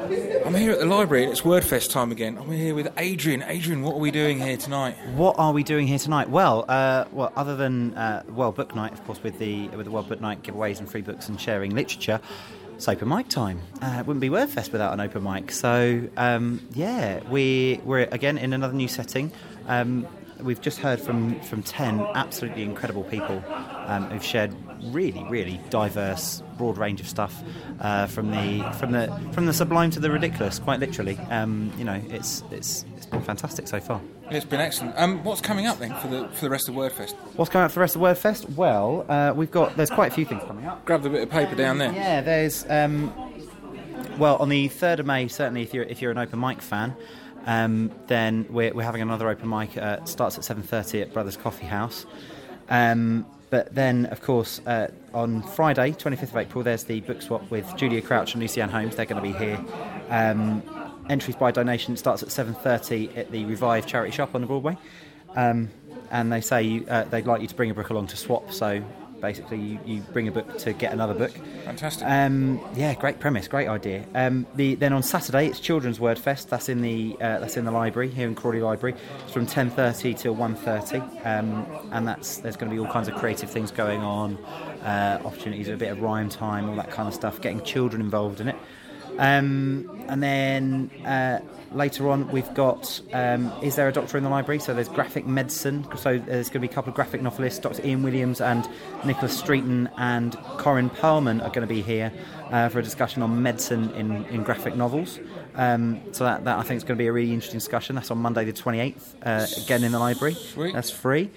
I'm here at the library and it's Wordfest time again. I'm here with Adrian. Adrian, what are we doing here tonight? What are we doing here tonight? Well, other than World Book Night, of course, with the World Book Night giveaways and free books and sharing literature, it's open mic time. It wouldn't be Wordfest without an open mic. So, we're again in another new setting. We've just heard from 10 absolutely incredible people who've shared really diverse, broad range of stuff, from the sublime to the ridiculous, quite literally. It's been fantastic so far. It's been excellent. What's coming up then for the rest of Wordfest? What's coming up for the rest of Wordfest? Well, there's quite a few things coming up. Grab the bit of paper down there. Yeah, there's on the 3rd of May, certainly if you're an open mic fan. Then we're having another open mic. Starts at 7:30 at Brothers Coffee House. But then, of course, on Friday, 25th of April, there's the book swap with Julia Crouch and Lucy Ann Holmes. They're going to be here. Entries by donation starts at 7:30 at the Revive charity shop on the Broadway. And they say they'd like you to bring a book along to swap. So basically, you bring a book to get another book. Fantastic. Great premise, great idea. Then on Saturday it's Children's Wordfest. That's in the library here in Crawley Library. It's from 10:30 till 1:30, and there's going to be all kinds of creative things going on, opportunities, a bit of rhyme time, all that kind of stuff. Getting children involved in it. And then later on we've got Is There a Doctor in the Library? So there's graphic medicine. So there's going to be a couple of graphic novelists, Dr. Ian Williams and Nicholas Streeton and Corinne Perlman are going to be here for a discussion on medicine in graphic novels. So that I think is going to be a really interesting discussion. That's on Monday the 28th, again in the library. Sweet. That's free.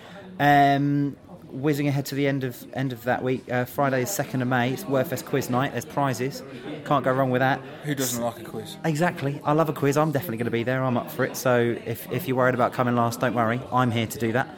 Whizzing ahead to the end of that week, Friday is 2nd of May. It's Wordfest quiz night. There's prizes. Can't go wrong with that. Who doesn't like a quiz? Exactly. I love a quiz. I'm definitely going to be there. I'm up for it. So if you're worried about coming last, don't worry. I'm here to do that.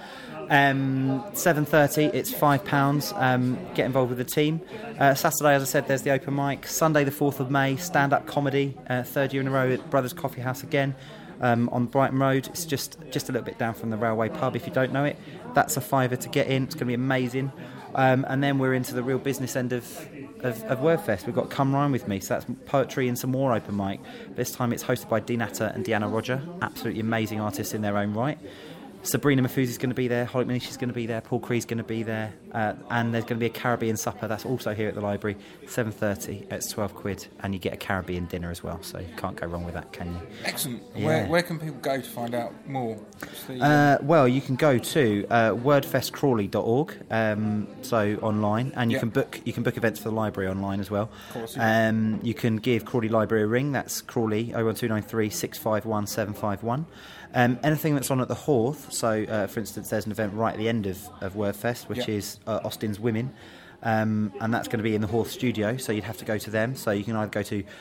7:30. It's £5. Get involved with the team. Saturday, as I said, there's the open mic. Sunday, the 4th of May, stand-up comedy. 3rd year in a row at Brothers Coffee House again. On Brighton Road. It's just a little bit down from the Railway Pub if you don't know it. That's a £5 to get in. It's going to be amazing. And then we're into the real business end of Wordfest. We've got Come Rhyme With Me, so that's poetry and some more open mic. This time it's hosted by Dean Atta and Deanna Roger, absolutely amazing artists in their own right. Sabrina Mafuzi's going to be there, Holly Manishi's going to be there, Paul Cree's going to be there, and there's going to be a Caribbean supper. That's also here at the library, 7:30. It's £12, and you get a Caribbean dinner as well. So you can't go wrong with that, can you? Excellent. Yeah. Where can people go to find out more? Well, you can go to wordfestcrawley.org, so online, and you can book events for the library online as well. Of course. You can give Crawley Library a ring. That's Crawley 01293 651 751. Anything that's on at the Horth, so for instance there's an event right at the end of Wordfest which is Austin's Women, and that's going to be in the Horth studio, so you'd have to go to them. So you can either go to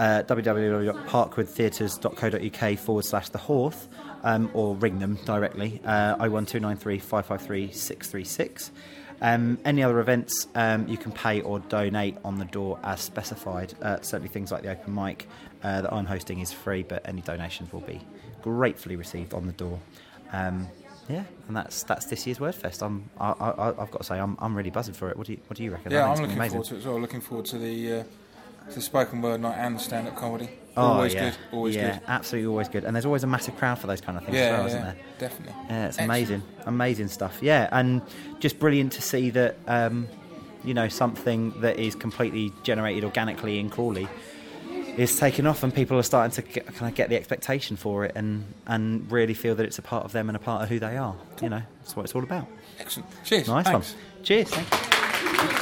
www.parkwoodtheatres.co.uk/the Horth, or ring them directly, 01293 553 636. Any other events, you can pay or donate on the door as specified. Certainly things like the open mic that I'm hosting is free, but any donations will be gratefully received on the door. And that's this year's Wordfest. I've got to say I'm really buzzing for it. What do you reckon? Yeah, I'm looking forward to it as well. Looking forward to the spoken word night and the stand-up comedy. Always good. Always good. Yeah, absolutely always good. And there's always a massive crowd for those kind of things as well, isn't there? Definitely. Yeah, it's amazing stuff. Yeah, and just brilliant to see that something that is completely generated organically in Crawley is taken off, and people are starting to kind of get the expectation for it and really feel that it's a part of them and a part of who they are. Cool. That's what it's all about. Excellent. Cheers. Nice Thanks. one. Cheers. Thank you.